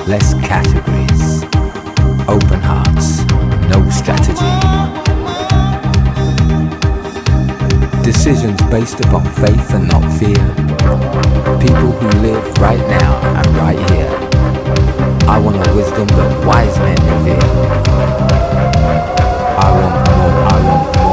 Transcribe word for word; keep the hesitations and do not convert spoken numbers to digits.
less categories, open hearts, no strategy. Decisions based upon faith and not fear. People who live right now and right here. I want a wisdom that wise men revere. I want more, I want more.